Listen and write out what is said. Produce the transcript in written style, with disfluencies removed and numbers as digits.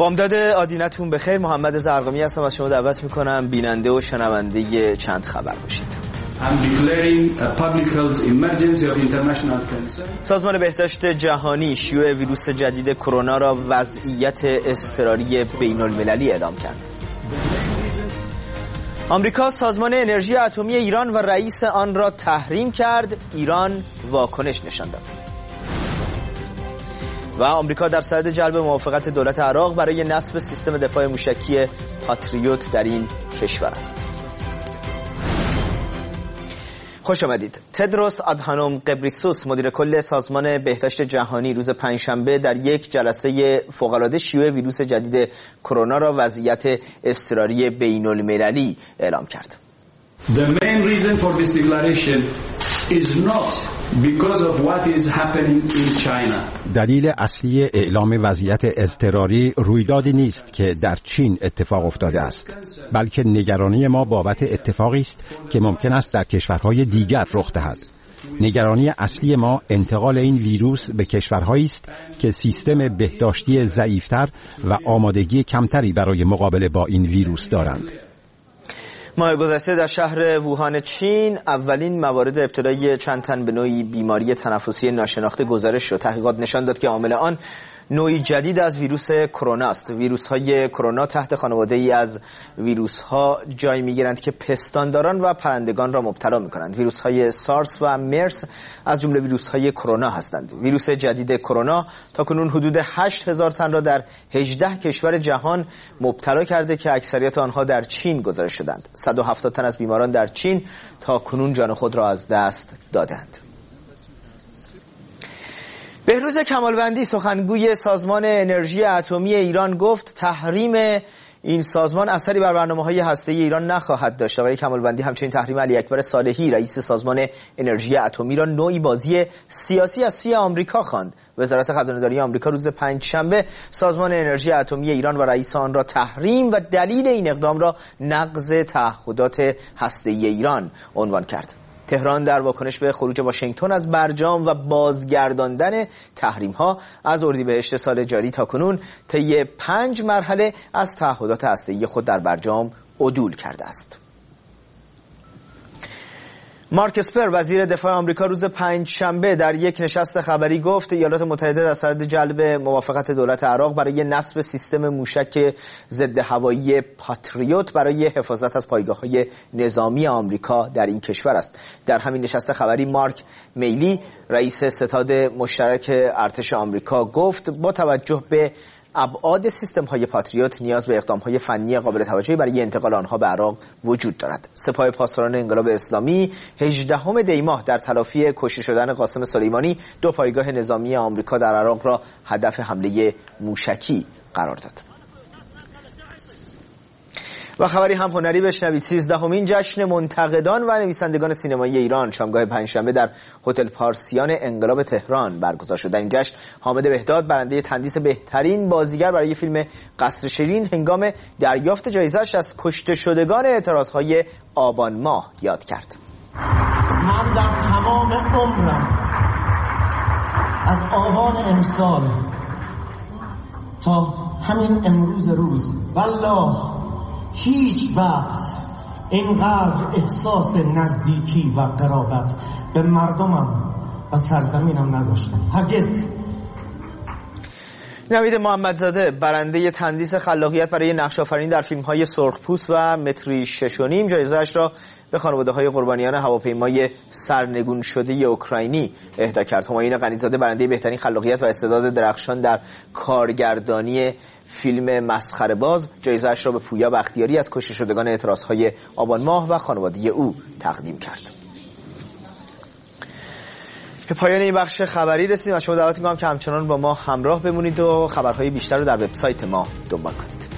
بامداد آدینتون بخیر. محمد زرقامی هستم. از شما دعوت میکنم بیننده و شنونده چند خبر باشید. سازمان بهداشت جهانی شیوع ویروس جدید کرونا را وضعیت اضطراری بین‌المللی اعلام کرد. آمریکا سازمان انرژی اتمی ایران و رئیس آن را تحریم کرد. ایران واکنش نشان داد. و آمریکا در صدد جلب موافقت دولت عراق برای نصب سیستم دفاع موشکی پاتریوت در این کشور است. خوش آمدید. تدروس آدهانوم غبریسوس مدیر کل سازمان بهداشت جهانی روز پنجشنبه در یک جلسه فوق‌العاده شیوع ویروس جدید کرونا را وضعیت اضطراری بین‌المللی اعلام کرد. The main reason for this declaration is not because of what is happening in China. دلیل اصلی اعلام وضعیت اضطراری رویدادی نیست که در چین اتفاق افتاده است، بلکه نگرانی ما بابت اتفاقی است که ممکن است در کشورهای دیگر رخ دهد. نگرانی اصلی ما انتقال این ویروس به کشورهایی است که سیستم بهداشتی ضعیفتر و آمادگی کمتری برای مقابله با این ویروس دارند. ماه گذشته در شهر ووهان چین اولین موارد ابتلای چند تن به نوعی بیماری تنفسی ناشناخته گزارش شد. تحقیقات نشان داد که عامل آن نوعی جدید از ویروس کرونا است. ویروس‌های کرونا تحت خانواده‌ای از ویروس‌ها جای می‌گیرند که پستانداران و پرندگان را مبتلا می‌کنند. ویروس‌های سارس و مرس از جمله ویروس‌های کرونا هستند. ویروس جدید کرونا تاکنون حدود 8000 تن را در 18 کشور جهان مبتلا کرده که اکثریت آنها در چین گزارش شدند. 170 تن از بیماران در چین تاکنون جان خود را از دست دادند. بهروز کمالوندی سخنگوی سازمان انرژی اتمی ایران گفت تحریم این سازمان اثری بر برنامه‌های هسته‌ای ایران نخواهد داشت. آقای کمالوندی همچنین تحریم علی اکبر صالحی رئیس سازمان انرژی اتمی را نوعی بازی سیاسی از سوی آمریکا خواند. وزارت خزانه‌داری آمریکا روز پنجشنبه سازمان انرژی اتمی ایران و رئیس آن را تحریم و دلیل این اقدام را نقض تعهدات هسته‌ای ایران عنوان کرد. تهران در واکنش به خروج واشنگتن از برجام و بازگرداندن تحریم‌ها از اردیبهشت سال جاری تاکنون طی 5 مرحله از تعهدات هسته‌ای خود در برجام عدول کرده است. مارک اسپر وزیر دفاع آمریکا روز پنجشنبه در یک نشست خبری گفت ایالات متحده در صدد جلب موافقت دولت عراق برای نصب سیستم موشک ضد هوایی پاتریوت برای حفاظت از پایگاه‌های نظامی آمریکا در این کشور است. در همین نشست خبری مارک میلی رئیس ستاد مشترک ارتش آمریکا گفت با توجه به ابعاد سیستم‌های پاتریوت نیاز به اقدام‌های فنی قابل توجهی برای انتقال آنها به عراق وجود دارد. سپاه پاسداران انقلاب اسلامی 18 دی ماه در تلافی کشته شدن قاسم سلیمانی 2 پایگاه نظامی آمریکا در عراق را هدف حمله موشکی قرار داد. و خبری هم هنری بشنوید. 13مین جشن منتقدان و نویسندگان سینمایی ایران شامگاه پنجشنبه در هتل پارسیان انقلاب تهران برگزار شد. در این جشن حامد بهداد برنده تندیس بهترین بازیگر برای فیلم قصر شیرین هنگام دریافت جایزه‌اش از کشته شدگان اعتراضهای آبان ماه یاد کرد. من در تمام عمرم از آبان امسال تا همین امروز روز والله هیچ وقت اینقدر احساس نزدیکی و قرابت به مردمم و سرزمینم نداشتم. هرگز. نوید محمدزاده برنده تندیس خلاقیت برای نقش آفرینی در فیلم‌های سرخپوست و متری 6.5 جایزه‌اش را به خانواده‌های قربانیان هواپیمای سرنگون شده اوکراینی اهدا کرد. همایون غنی‌زاده برنده بهترین خلاقیت و استعداد درخشان در کارگردانی فیلم مسخره باز جایزه‌اش را به پویا بختیاری از کشته شدگان اعتراضهای آبان ماه و خانواده او تقدیم کرد. به پایان این بخش خبری رسیدیم. از شما دعوت می‌کنم که همچنان با ما همراه بمونید و خبرهای بیشتر رو در وبسایت ما دنبال کنید.